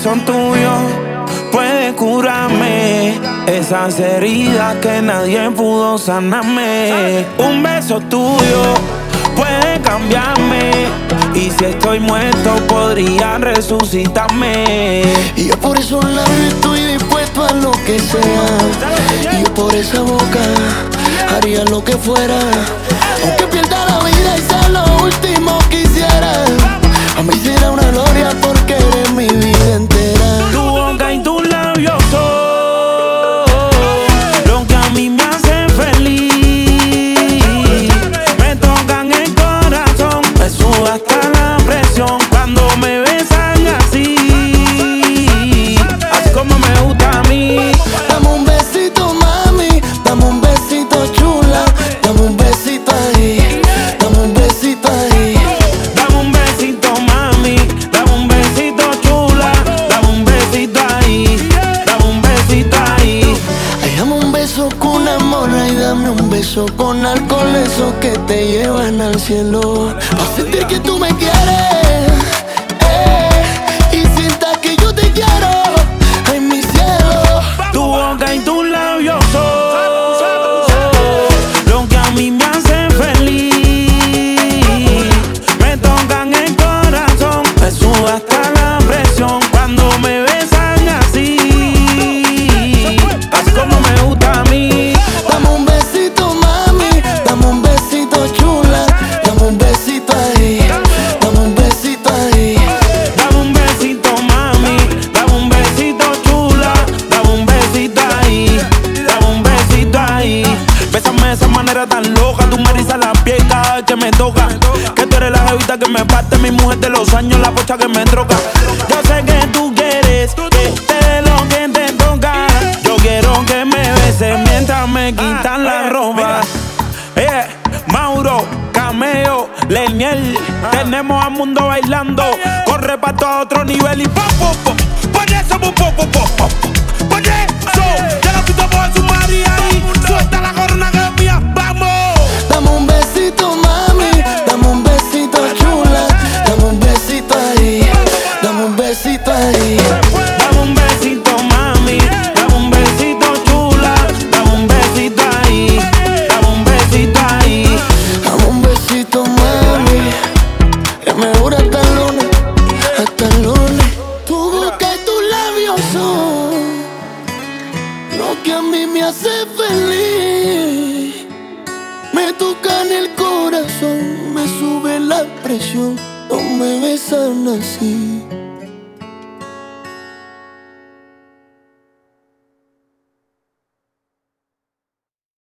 beso tuyo puede curarme esas heridas que nadie pudo sanarme. Un beso tuyo puede cambiarme, y si estoy muerto podría resucitarme. Y yo por esos labios estoy dispuesto a lo que sea. Y yo por esa boca haría lo que fuera, aunque pierda la vida y sea lo último que hiciera. A mí será una gloria porque eres mi vida entera. Tu boca y tus labios son lo que a mí me hace feliz. Me tocan el corazón, me sube hasta la presión cuando me besan así, así como me gusta a mí. Dame un besito, mami, dame un besito, chula. Dame un besito ahí, dame un besito ahí. Dame un besito, mami, dame un besito, chula. Dame un besito ahí, dame un besito ahí. Ay, dame un beso con amor, ay, dame un beso con alcohol, esos que te llevan al cielo. A sentir que tú me quieres, y sientas que yo te quiero, ay, mi cielo. Tu boca y tus labios son lo que a mí me hace feliz. Me tocan el corazón, me sube hasta la presión cuando me besan así, así como me gusta a mí. Dame un besito, mami, dame un besito, chula. Dame un besito ahí, dame un besito ahí. Dame un besito, mami, dame un besito, chula. Dame un besito ahí, dame un besito ahí. Bésame de esa manera tan loca, tú me erizas la piel cada vez que me toca. Que tú eres la jevita que me parte, mi mujer de los años, la pocha que me troca. Yo sé que tú quieres que te dé lo que te toca. Yo quiero que me beses mientras me quitan la ropa. Mauro, Cameo, Leniel, tenemos al mundo bailando. Corre pa' todo otro nivel y pop, pop, pop. Por eso, pop, pop, pop, pop. Por eso, ya la pista por su María y suelta la corona que es mía, vamos. Dame un besito, mami, dame un besito, chula. Dame un besito ahí, dame un besito ahí. Dame un besito, mami, dame un besito, chula. Dame un besito ahí, dame un besito ahí. Dame un besito, mami, que me dura hasta el lunes, hasta el lunes. Tu boca y tus labios son lo que a mí me hace feliz. Me tocan el corazón, me sube la presión, no me besan así.